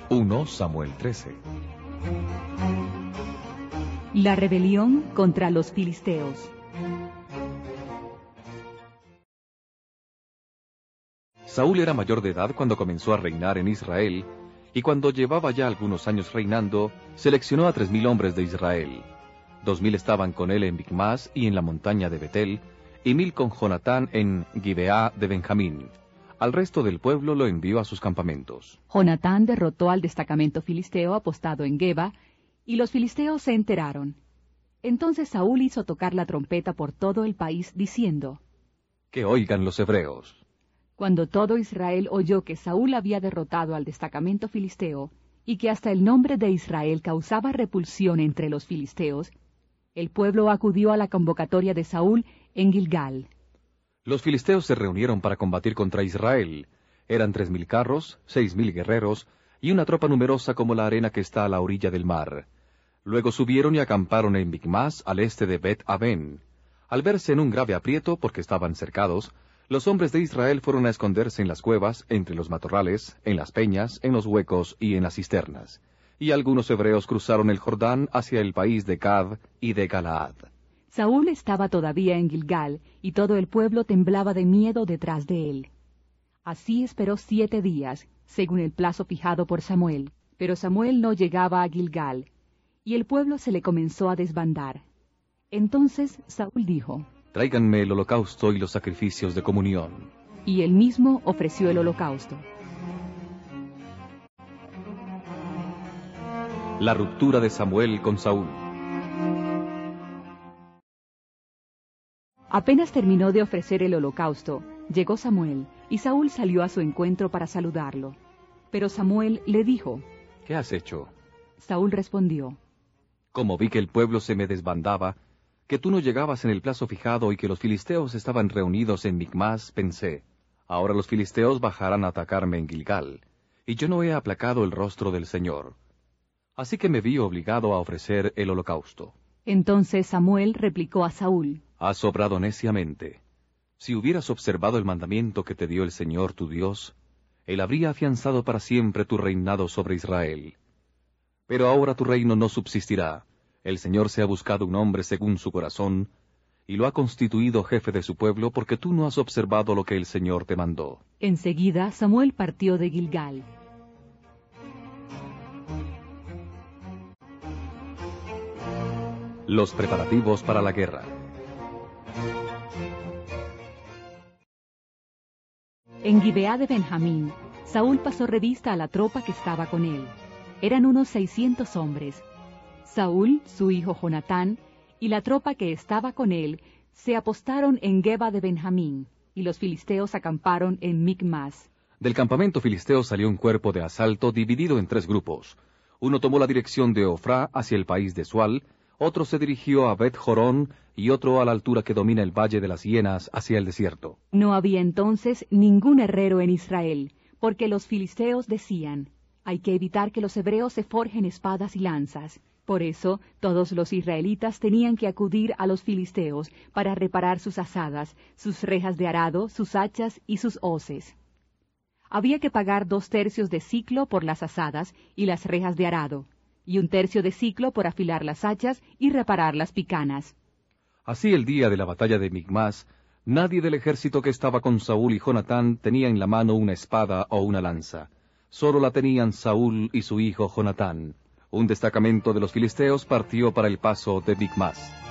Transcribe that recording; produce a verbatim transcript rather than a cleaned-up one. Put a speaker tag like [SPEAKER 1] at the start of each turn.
[SPEAKER 1] primero Samuel trece.
[SPEAKER 2] La rebelión contra los filisteos.
[SPEAKER 1] Saúl era mayor de edad cuando comenzó a reinar en Israel, y cuando llevaba ya algunos años reinando, seleccionó a tres mil hombres de Israel. Dos mil estaban con él en Micmas y en la montaña de Betel, y mil con Jonatán en Gibeá de Benjamín. Al resto del pueblo lo envió a sus campamentos.
[SPEAKER 2] Jonatán derrotó al destacamento filisteo apostado en Geba, y los filisteos se enteraron. Entonces Saúl hizo tocar la trompeta por todo el país, diciendo:
[SPEAKER 1] Que oigan los hebreos.
[SPEAKER 2] Cuando todo Israel oyó que Saúl había derrotado al destacamento filisteo, y que hasta el nombre de Israel causaba repulsión entre los filisteos, el pueblo acudió a la convocatoria de Saúl en Gilgal.
[SPEAKER 1] Los filisteos se reunieron para combatir contra Israel. Eran tres mil carros, seis mil guerreros, y una tropa numerosa como la arena que está a la orilla del mar. Luego subieron y acamparon en Micmas, al este de Bet-Aven. Al verse en un grave aprieto, porque estaban cercados, los hombres de Israel fueron a esconderse en las cuevas, entre los matorrales, en las peñas, en los huecos y en las cisternas. Y algunos hebreos cruzaron el Jordán hacia el país de Gad y de Galaad.
[SPEAKER 2] Saúl estaba todavía en Gilgal, y todo el pueblo temblaba de miedo detrás de él. Así esperó siete días, según el plazo fijado por Samuel, pero Samuel no llegaba a Gilgal, y el pueblo se le comenzó a desbandar. Entonces Saúl dijo:
[SPEAKER 1] Tráiganme el holocausto y los sacrificios de comunión.
[SPEAKER 2] Y él mismo ofreció el holocausto.
[SPEAKER 1] La ruptura de Samuel con Saúl.
[SPEAKER 2] Apenas terminó de ofrecer el holocausto, llegó Samuel, y Saúl salió a su encuentro para saludarlo. Pero Samuel le dijo:
[SPEAKER 1] ¿Qué has hecho?
[SPEAKER 2] Saúl respondió:
[SPEAKER 1] Como vi que el pueblo se me desbandaba, que tú no llegabas en el plazo fijado y que los filisteos estaban reunidos en Micmas, pensé, ahora los filisteos bajarán a atacarme en Gilgal, y yo no he aplacado el rostro del Señor. Así que me vi obligado a ofrecer el holocausto.
[SPEAKER 2] Entonces Samuel replicó a Saúl:
[SPEAKER 1] Has obrado neciamente. Si hubieras observado el mandamiento que te dio el Señor tu Dios, Él habría afianzado para siempre tu reinado sobre Israel. Pero ahora tu reino no subsistirá. El Señor se ha buscado un hombre según su corazón, y lo ha constituido jefe de su pueblo, porque tú no has observado lo que el Señor te mandó.
[SPEAKER 2] Enseguida Samuel partió de Gilgal.
[SPEAKER 1] Los preparativos para la guerra.
[SPEAKER 2] En Gibeá de Benjamín, Saúl pasó revista a la tropa que estaba con él. Eran unos seiscientos hombres. Saúl, su hijo Jonatán, y la tropa que estaba con él, se apostaron en Geba de Benjamín, y los filisteos acamparon en Micmas.
[SPEAKER 1] Del campamento filisteo salió un cuerpo de asalto dividido en tres grupos. Uno tomó la dirección de Ofrá hacia el país de Sual, otro se dirigió a Bet-Jorón, y otro a la altura que domina el valle de las hienas hacia el desierto.
[SPEAKER 2] No había entonces ningún herrero en Israel, porque los filisteos decían: hay que evitar que los hebreos se forjen espadas y lanzas. Por eso, todos los israelitas tenían que acudir a los filisteos para reparar sus azadas, sus rejas de arado, sus hachas y sus hoces. Había que pagar dos tercios de siclo por las azadas y las rejas de arado, y un tercio de siclo por afilar las hachas y reparar las picanas.
[SPEAKER 1] Así el día de la batalla de Micmas, nadie del ejército que estaba con Saúl y Jonatán tenía en la mano una espada o una lanza. Solo la tenían Saúl y su hijo Jonatán. Un destacamento de los filisteos partió para el paso de Micmas.